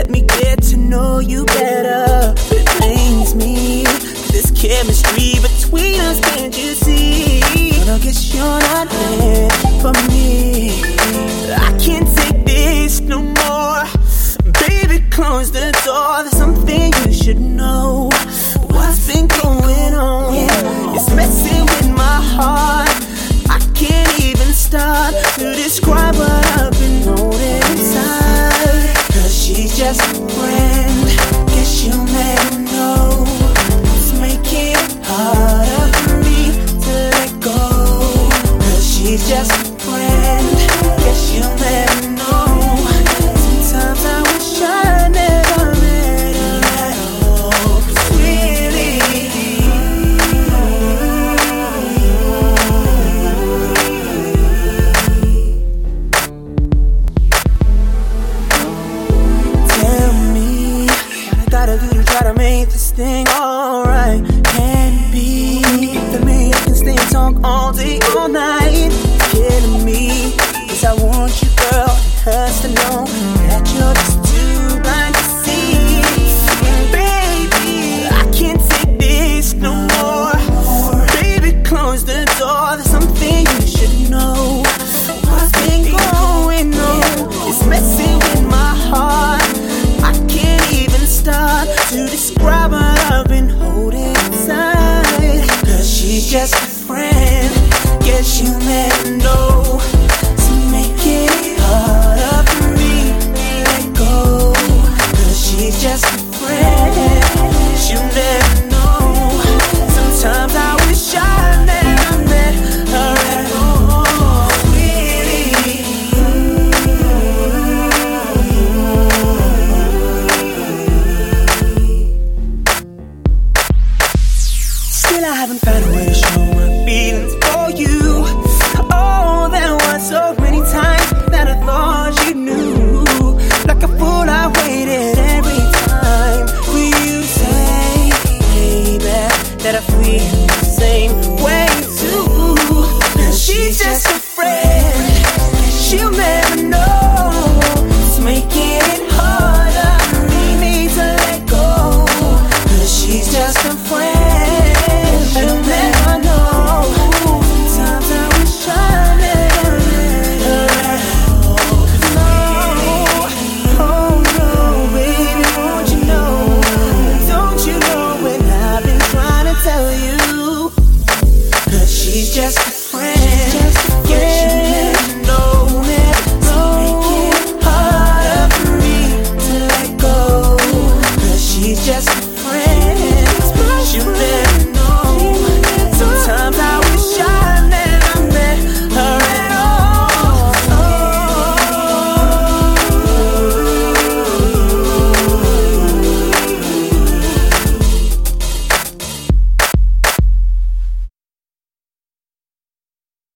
let me get to know you better. But it pains me, this chemistry between us, can't you see? But I guess you're not there for me. I can't take this no more. Baby, close the door, there's something you should know. What's been going on? It's messing with my heart. I can't even start to describe what I've been holding inside. Cause she's just a friend, guess you'll never know. It's making it harder for me to let go. Cause she's just a friend, guess you'll never know. Sometimes I wish I never met her at all. 'Cause really, tell me what I gotta do to try to make this thing alright. Can't be for me, I can stay and talk all day, all night. It's killing me, 'cause I want you, girl. It hurts to know that you're just too blind to see. Baby, I can't take this no more. Baby, close the door, there's something you should know. What's been going on? It's messing with my heart. I can't even start to describe what I've been holding inside. Cause she's just a friend, guess you never know. So make it harder for me to let go. Cause she's just a friend, you never know. Sometimes I wish I never met her at all. Really, still I haven't found a way to show my feelings for you. Oh, there were so many times that I thought you knew. Like a fool, I waited every time for you to say, baby, that I feel the same way too. And she's just a friend, she'll never know. It's making it harder for me to let go. Cause she's just a friend, she'll never know. Sometimes I wish I never met her at all. No, oh no, baby, won't you know? Don't you know what I've been trying to tell you? Cause she's just a friend, guess you never know. So make it harder for me to let go. Cause she's just a friend, she'll never